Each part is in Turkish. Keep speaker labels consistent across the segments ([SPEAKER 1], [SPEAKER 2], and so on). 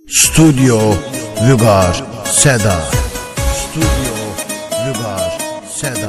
[SPEAKER 1] Stüdyo Vügar Seda. Stüdyo Vügar Seda.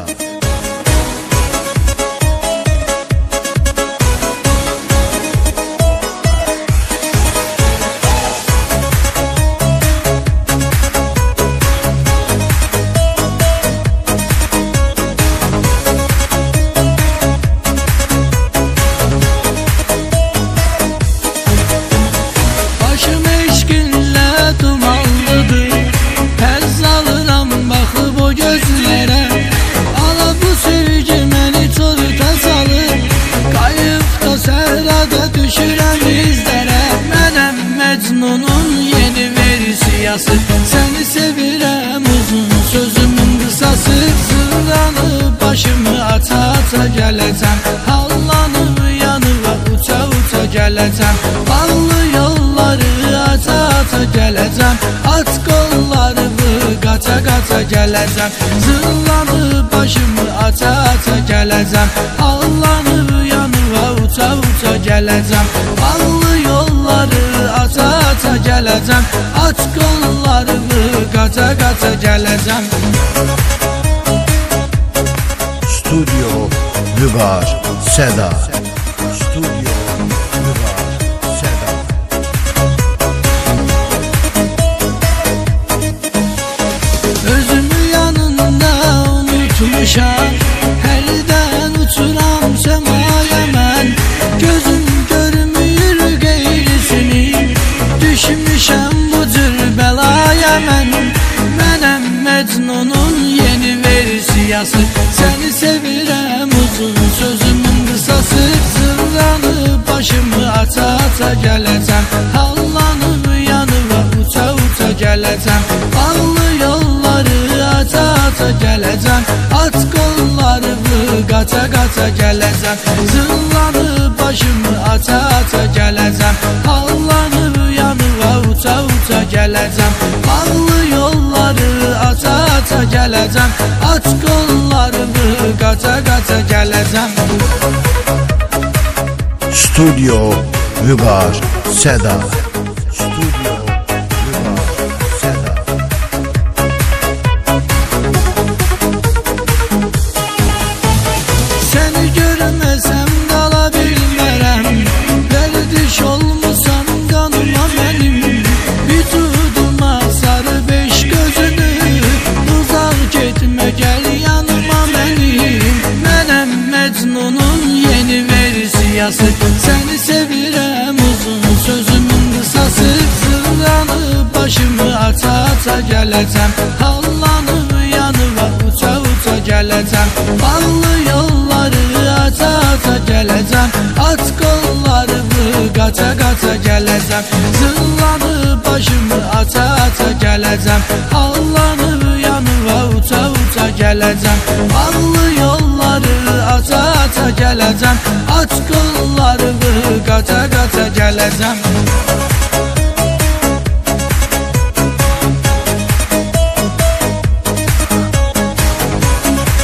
[SPEAKER 2] Mecnun'un yeni versiyası. Seni sevirem uzun sözümün kısası. Sırlanıp başımı ata ata geleceğim. Hallanıp yanıva uça uça geleceğim. Ballı yolları ata ata geleceğim. At kollarımı kaça kaça geleceğim. Zırlanıp başımı ata ata geleceğim. Hallanıp yanıva uça uça geleceğim. Ballı yolları ata ata geleceğim. Aç kollarımı kaça kaça geleceğim.
[SPEAKER 1] Stüdyo Vügar Seda. Stüdyo Vügar Seda.
[SPEAKER 2] Özümü yanında unutmuşam. Herden uçuram semaya mən. Gözüm görmür qeyrisini. Düşmüşəm bu cür belaya mən. Mənəm Mecnun'un yeni versiyası. Seni sevirəm uzun sözümün kısası. Sırlanıp başımı ata ata geleceğim. Hallanıp yanıva uça uça geleceğim. Ballı yolları ata ata geleceğim. At kollarımı kaça kaça geleceğim. Zırlanıp başımı ata ata geleceğim. Hallanıp yanıva uça uça geleceğim. Ballı yolları ata ata geleceğim. Aç kollarımı kaça kaça geleceğim.
[SPEAKER 1] Stüdyo Vügar Seda. Stüdyo Vügar Seda.
[SPEAKER 2] Seni görmesem qala bilmərəm. Verdiş olmusan qanıma mənim. Bir tuduma sarı beş gözünü. Uzaq getmə gəl yanıma mənim. Mənəm Mecnun'un yeni versiyası. Seni sevirəm uzun sözümün kısası. Sırlanıp başımı ata ata geleceğim. Hallanıp yanıva uça uça geleceğim. Ballı yolları ata ata geleceğim. At kollarımı kaça kaça geleceğim. Zırlanıp başımı ata ata geleceğim. Hallanıp yanıva uça uça geleceğim. Ballı yolları ata ata geleceğim. Aç kollarımı kaça kaça geleceğim.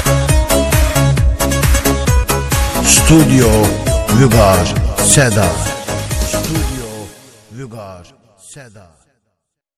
[SPEAKER 1] Stüdyo Vügar Seda.